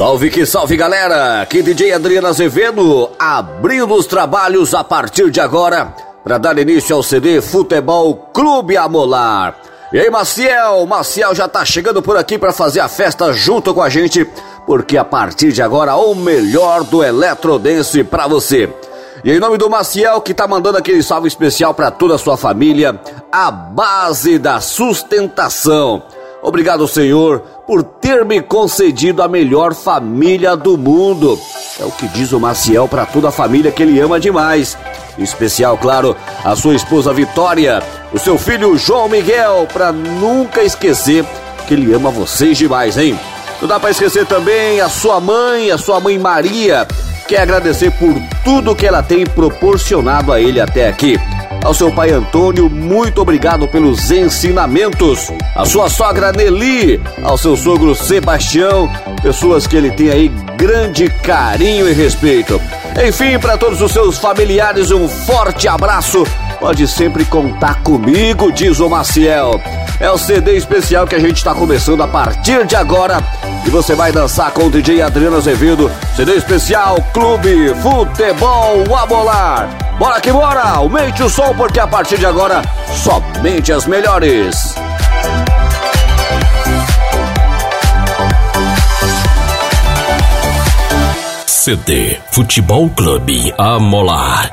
Salve que salve, galera! Aqui DJ Adriano Azevedo, abrindo os trabalhos a partir de agora para dar início ao CD Futebol Clube Amolar. E aí, Maciel já tá chegando por aqui para fazer a festa junto com a gente, porque a partir de agora o melhor do Eletrodance para você. E em nome do Maciel, que tá mandando aquele salve especial para toda a sua família, a base da sustentação. Obrigado, Senhor, por ter me concedido a melhor família do mundo. É o que diz o Maciel para toda a família que ele ama demais. Em especial, claro, a sua esposa Vitória, o seu filho João Miguel, para nunca esquecer que ele ama vocês demais, hein? Não dá para esquecer também a sua mãe Maria. Quer agradecer por tudo que ela tem proporcionado a ele até aqui. Ao seu pai Antônio, muito obrigado pelos ensinamentos. A sua sogra Nelly, ao seu sogro Sebastião, pessoas que ele tem aí grande carinho e respeito. Enfim, para todos os seus familiares, um forte abraço. Pode sempre contar comigo, diz o Maciel. É o CD especial que a gente está começando a partir de agora. E você vai dançar com o DJ Adriano Azevedo. CD especial Clube Futebol Amolar. Bora que bora! Aumente o som, porque a partir de agora, somente as melhores. CD Futebol Clube Amolar.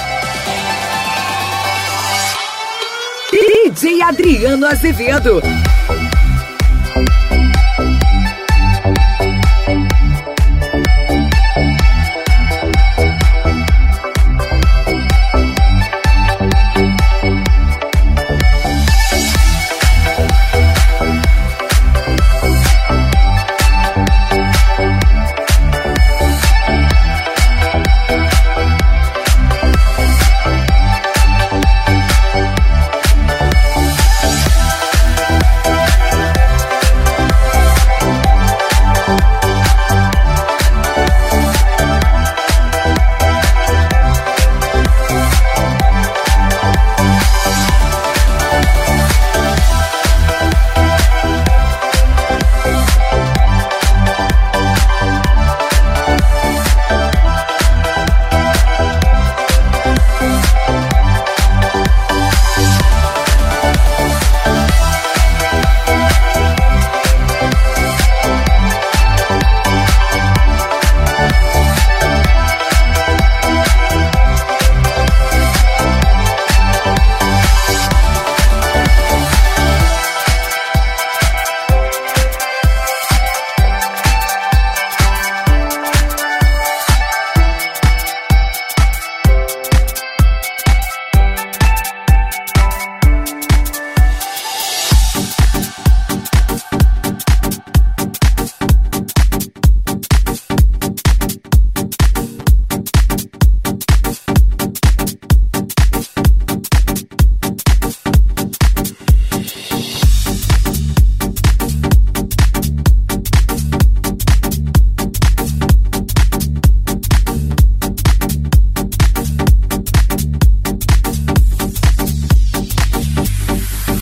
DJ Adriano Azevedo.